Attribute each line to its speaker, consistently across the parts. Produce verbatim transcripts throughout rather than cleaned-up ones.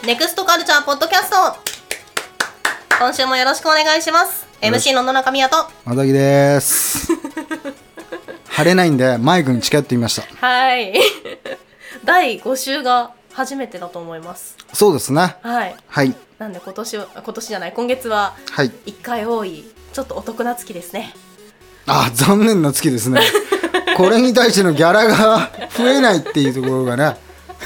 Speaker 1: ネクストカルチャーポッドキャスト、今週もよろしくお願いします。 エムシー の野中美也と
Speaker 2: まさきです晴れないんでマイクに近寄ってみました。
Speaker 1: はいだいご週が初めてだと思います。
Speaker 2: そうですね。
Speaker 1: はい、
Speaker 2: はい、
Speaker 1: なんで今年は今年じゃない今月は
Speaker 2: はい、
Speaker 1: いっかい多い、ちょっとお得な月ですね。
Speaker 2: あ、残念な月ですねこれに対してのギャラが増えないっていうところがね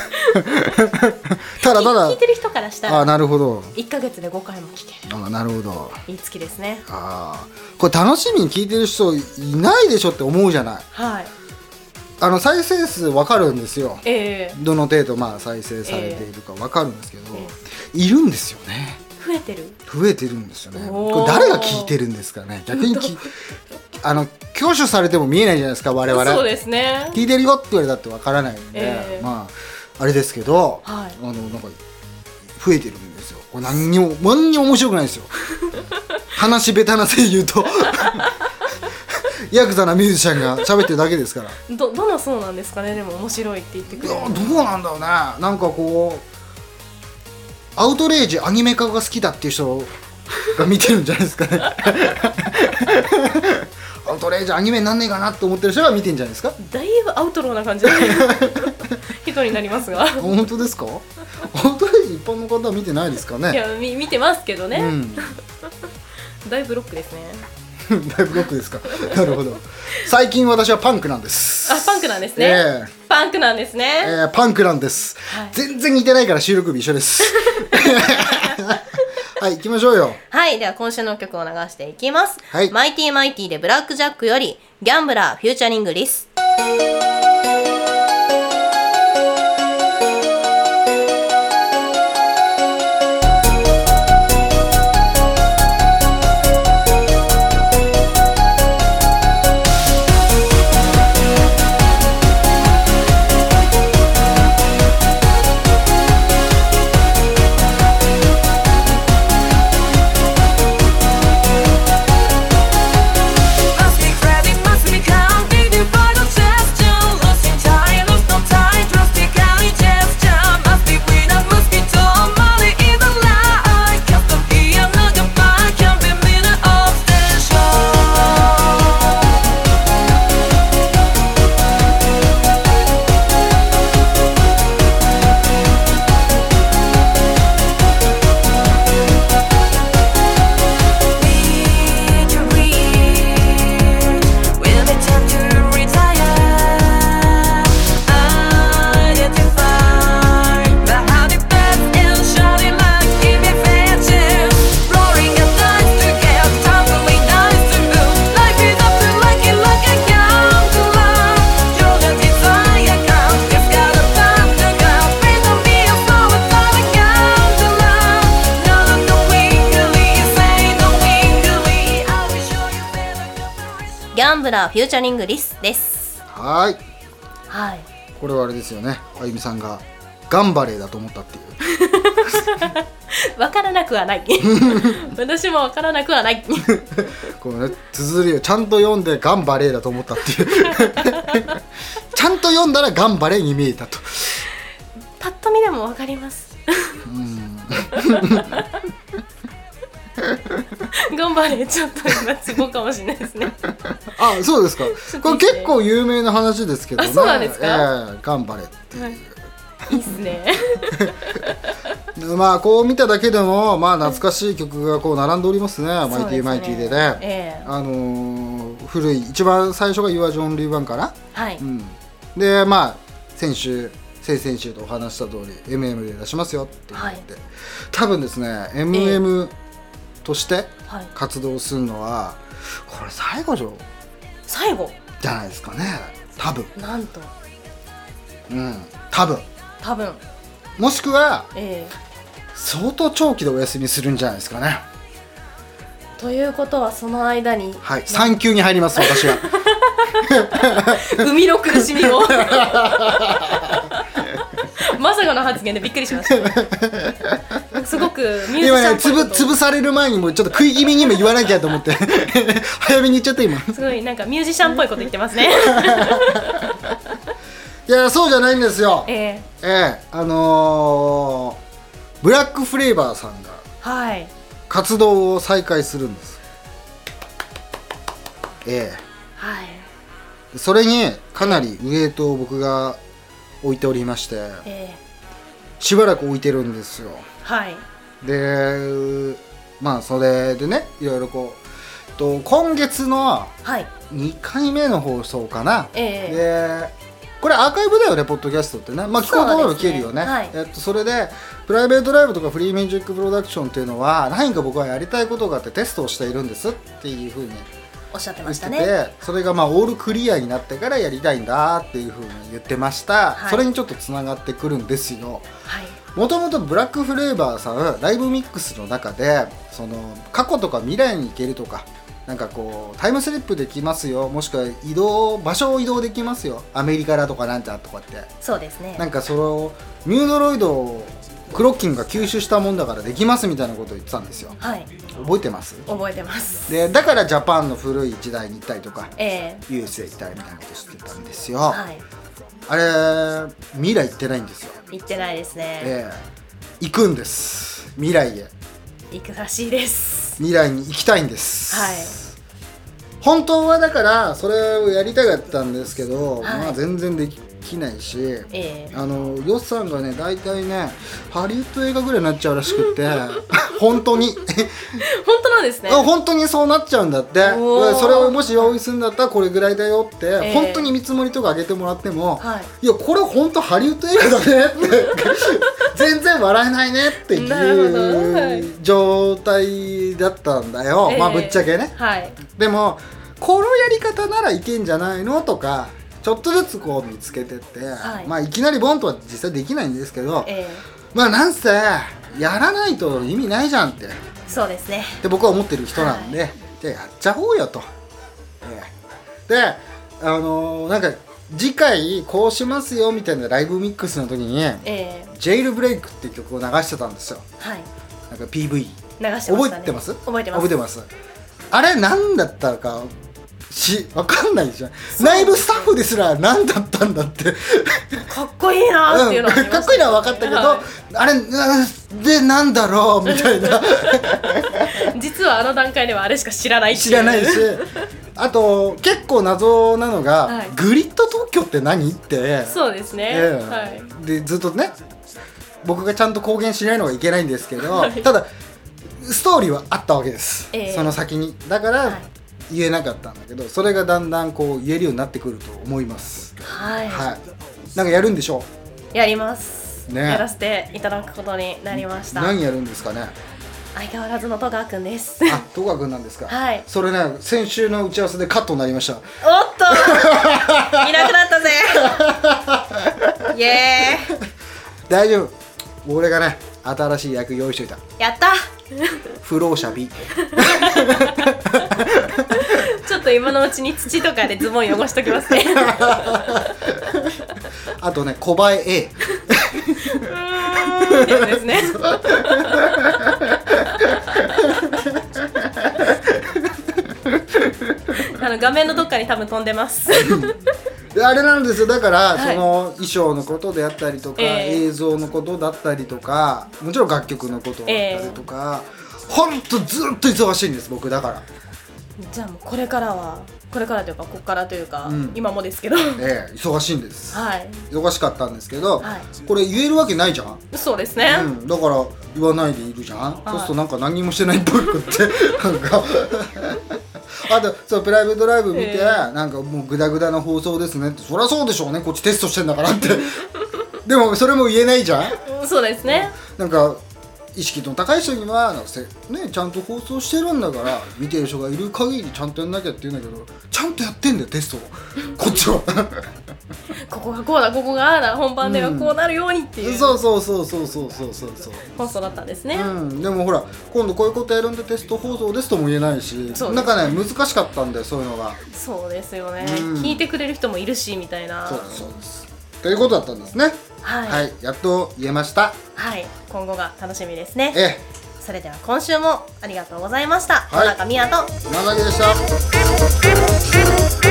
Speaker 2: ただただ
Speaker 1: 聞いてる人からしたら、
Speaker 2: あ、なるほど、
Speaker 1: いっかげつでごかいも聞ける。
Speaker 2: あ、なるほど、
Speaker 1: いい月ですね。
Speaker 2: あ、これ楽しみに聞いてる人いないでしょって思うじゃない。
Speaker 1: はい、
Speaker 2: あの再生数分かるんですよ、
Speaker 1: えー、
Speaker 2: どの程度まあ再生されているか分かるんですけど、
Speaker 1: え
Speaker 2: ー、いるんですよね。
Speaker 1: 増えてる
Speaker 2: 増えてるんですよね。これ誰が聞いてるんですかね。逆にきあの挙手されても見えないじゃないですか、我々。
Speaker 1: そうですね。
Speaker 2: 聞いてるよって言われたって分からないんで、
Speaker 1: えー、
Speaker 2: まああれですけど、
Speaker 1: はい、
Speaker 2: あのなんか増えてるんですよ。これ何にも何にも面白くないですよ話下手な声優とヤクザなミュージシャンが喋ってるだけですから。
Speaker 1: どどのそうなんですかね。でも面白いって言ってくれる。
Speaker 2: いや、どうなんだろうね。なんかこうアウトレイジアニメ化が好きだっていう人が見てるんじゃないですかねアウトレイジアニメになんねえかなって思ってる人が見てるんじゃないですか。
Speaker 1: だいぶアウトローな感じの人になりますが
Speaker 2: 本当ですか。アウトレイジ一般の方は見てないですかね。
Speaker 1: いや、み見てますけどね、うん、だいぶロックですね
Speaker 2: だいぶロックですかなるほど。最近私はパンクなんです。
Speaker 1: あ、パンクなんですね、えー、パンクなんですね、
Speaker 2: えー、パンクなんです、はい、全然似てないから収録日一緒ですはい、行きましょうよ。
Speaker 1: はい、では今週の曲を流していきます、
Speaker 2: はい、
Speaker 1: マイティマイティでブラックジャックよりギャンブラーフューチャリングリス。ギャンブラーフューチャリングリスです。
Speaker 2: はい、
Speaker 1: はい、
Speaker 2: これはあれですよね、あゆみさんがガンバレーだと思ったっていう
Speaker 1: 分からなくはない私も分からなくはない
Speaker 2: このね、綴りをちゃんと読んでガンバレーだと思ったっていうちゃんと読んだらガンバレーに見えたと。
Speaker 1: パッと見でも分かります
Speaker 2: うん
Speaker 1: 頑張れ、ちょっと今ツボかもしれないですね
Speaker 2: あ、そうですか。これ結構有名な話ですけどね。
Speaker 1: あ、そうなんですか、
Speaker 2: えー、頑張れっていう、
Speaker 1: はい、いいっすね
Speaker 2: まあこう見ただけでもまあ懐かしい曲がこう並んでおりますね、マイティマイティでね、
Speaker 1: えー、
Speaker 2: あのー、古い一番最初が Your Only One かな、
Speaker 1: はい、
Speaker 2: うん、でまあ先週先々週とお話した通り エムエム で出しますよって言って、はい、多分ですね エムエム として活動するのは、はい、これ最後じゃ
Speaker 1: 最後
Speaker 2: じゃないですかね、多分。
Speaker 1: なんと、
Speaker 2: うん、多分
Speaker 1: 多分
Speaker 2: もしくは、
Speaker 1: えー、
Speaker 2: 相当長期でお休みするんじゃないですかね。
Speaker 1: ということはその間に、
Speaker 2: はい、産休に入ります私は
Speaker 1: 生みの苦しみをまさかの発言でびっくりしましたすごくミュージシャンっぽいこと
Speaker 2: 今ね、つぶ潰される前にもちょっと食い気味にも言わなきゃと思って早めに言っちゃった今。
Speaker 1: すごいなんかミュージシャンっぽいこと言ってますね
Speaker 2: いやそうじゃないんですよ。
Speaker 1: えー、
Speaker 2: ええあのー、 ブラックフレーバーさんが
Speaker 1: はい
Speaker 2: 活動を再開するんです。ええ
Speaker 1: はい
Speaker 2: それにかなりウエイトを僕が置いておりまして、
Speaker 1: え
Speaker 2: しばらく置いてるんですよ。
Speaker 1: はい
Speaker 2: でまあそれでねいろいろこうと今月の
Speaker 1: はい
Speaker 2: にかいめの放送かな、
Speaker 1: ええ
Speaker 2: でこれアーカイブだよねポッドキャストってね、まあ聞こうと思えば聞けるよね。
Speaker 1: そうですねはい
Speaker 2: えっと、それでプライベートライブとかフリーミュージックプロダクションっていうのは何か僕はやりたいことがあってテストをしているんですっていうふうに
Speaker 1: おっしゃって
Speaker 2: 言ってて、
Speaker 1: ましたね。
Speaker 2: それがまあオールクリアになってからやりたいんだっていうふうに言ってました、
Speaker 1: はい
Speaker 2: それにちょっとつながってくるんですよ。
Speaker 1: はい
Speaker 2: もともとブラックフレーバーさんライブミックスの中でその過去とか未来に行けるとかなんかこうタイムスリップできますよ、もしくは移動場所を移動できますよ、アメリカだとかなんちゃとかって、
Speaker 1: そうですね。
Speaker 2: なんかそのミュードロイドをクロッキンが吸収したもんだからできますみたいなことを言ってたんですよ。
Speaker 1: はい
Speaker 2: 覚えてます？
Speaker 1: 覚えてます。
Speaker 2: でだからジャパンの古い時代に行ったりとか、
Speaker 1: ええ
Speaker 2: ユーエスエー 行ったりみたいなことしてたんですよ。
Speaker 1: はい
Speaker 2: あれ未来行ってないんですよ。
Speaker 1: 行ってないですね。
Speaker 2: ええ行くんです。未来へ
Speaker 1: 行くらしいです。
Speaker 2: 未来に行きたいんです、
Speaker 1: はい
Speaker 2: 本当はだからそれをやりたかったんですけど、
Speaker 1: はい
Speaker 2: まあ全然できないし、
Speaker 1: ええ
Speaker 2: あの予算がね大体ねハリウッド映画ぐらいになっちゃうらしくって本当に
Speaker 1: 本当なんですね。
Speaker 2: 本当にそうなっちゃうんだって。
Speaker 1: おー
Speaker 2: それをもし用意するんだったらこれぐらいだよって、
Speaker 1: えー
Speaker 2: 本当に見積もりとか上げてもらっても、
Speaker 1: はい
Speaker 2: いやこれ本当ハリウッド映画だねって全然笑えないねって
Speaker 1: なるほどは
Speaker 2: い
Speaker 1: いう
Speaker 2: 状態だったんだよ、
Speaker 1: ええ
Speaker 2: まあぶっちゃけね。
Speaker 1: はい
Speaker 2: でもこのやり方ならいけんじゃないのとかちょっとずつこう見つけてって、
Speaker 1: はい
Speaker 2: まあいきなりボンとは実際できないんですけど、
Speaker 1: ええ
Speaker 2: まあなんせやらないと意味ないじゃんって
Speaker 1: そうですね。
Speaker 2: で僕は思ってる人なんで、じゃあやっちゃおうよと、ええであのー、なんか次回こうしますよみたいなライブミックスの時に
Speaker 1: ええ
Speaker 2: ジェイルブレイクっていう曲を流してたんですよ。
Speaker 1: はい
Speaker 2: なんか ピーブイ
Speaker 1: 流してましたね。
Speaker 2: 覚えてます？
Speaker 1: 覚えてます。
Speaker 2: 覚えてます。あれ何だったかし分かんないじゃん。ライブスタッフですら何だったんだって
Speaker 1: かっこいいなーっていうのはありましたね、
Speaker 2: うん、かっこいいのは分かったけど、
Speaker 1: は
Speaker 2: あれでなんだろうみたいな
Speaker 1: 実はあの段階ではあれしか知らないっていう
Speaker 2: 知らないしあと結構謎なのが、
Speaker 1: はい
Speaker 2: グリッド東京って何って
Speaker 1: そうですね、
Speaker 2: ええ
Speaker 1: はい
Speaker 2: でずっとね僕がちゃんと公言しないのがいけないんですけど、
Speaker 1: はい
Speaker 2: ただストーリーはあったわけです、
Speaker 1: ええ
Speaker 2: その先にだから、
Speaker 1: はい
Speaker 2: 言えなかったんだけどそれがだんだんこう言えるようになってくると思います
Speaker 1: はい、
Speaker 2: はいなんかやるんでしょ
Speaker 1: やります、
Speaker 2: ね
Speaker 1: やらせていただくことになりました。
Speaker 2: 何やるんですかね。
Speaker 1: 相変わらずの戸川くんです
Speaker 2: あ、戸川くんなんですか。
Speaker 1: はい
Speaker 2: それね先週の打ち合わせでカットになりました。
Speaker 1: おっといなくなったぜイエーイ
Speaker 2: 大丈夫俺がね新しい役用意しといた。
Speaker 1: やった
Speaker 2: 不老者 B
Speaker 1: ちょっと今のうちに土とかでズボン汚しときますね
Speaker 2: あとね小映え A
Speaker 1: うーんってやつですねあの画面のどっかに多分飛んでます
Speaker 2: であれなんですよだから、
Speaker 1: はい
Speaker 2: その衣装のことであったりとか、
Speaker 1: えー
Speaker 2: 映像のことだったりとかもちろん楽曲のことだったりとか、ほんとずっと忙しいんです僕だから
Speaker 1: じゃあもうこれからはこれからというかここからというか、
Speaker 2: うん
Speaker 1: 今もですけど
Speaker 2: ええ忙しいんです
Speaker 1: はい
Speaker 2: 忙しかったんですけど、
Speaker 1: はい
Speaker 2: これ言えるわけないじゃん、
Speaker 1: そうですね、
Speaker 2: うん、だから言わないでいるじゃん、そうするとなんか何もしてないっぽくってなんかあとそうプライベートライブ見て、
Speaker 1: えー
Speaker 2: なんかもうグダグダな放送ですねってそりゃそうでしょうねこっちテストしてんだからってでもそれも言えないじゃん
Speaker 1: うんそうですね
Speaker 2: なんか意識の高い人にはなんかせ、ね、ちゃんと放送してるんだから見てる人がいる限りちゃんとやんなきゃって言うんだけどちゃんとやってんだよテストをこっちは
Speaker 1: ここがこうだここがああだ本番ではこうなるようにっていう、
Speaker 2: そうそうそうそうそうそうそうそう
Speaker 1: 放送だったんですね、
Speaker 2: うん、でもほら今度こういうことやるんでテスト放送ですとも言えないし、
Speaker 1: そうです
Speaker 2: なんかね難しかったんだよそういうのが。
Speaker 1: そうですよね、
Speaker 2: うん
Speaker 1: 聞いてくれる人もいるしみたいな
Speaker 2: そうですそうですということだったんですね。
Speaker 1: はい、
Speaker 2: はい、やっと言えました。
Speaker 1: はい、今後が楽しみですね。
Speaker 2: え
Speaker 1: それでは今週もありがとうございました。
Speaker 2: はい
Speaker 1: 野中美也と
Speaker 2: え、まさきでした。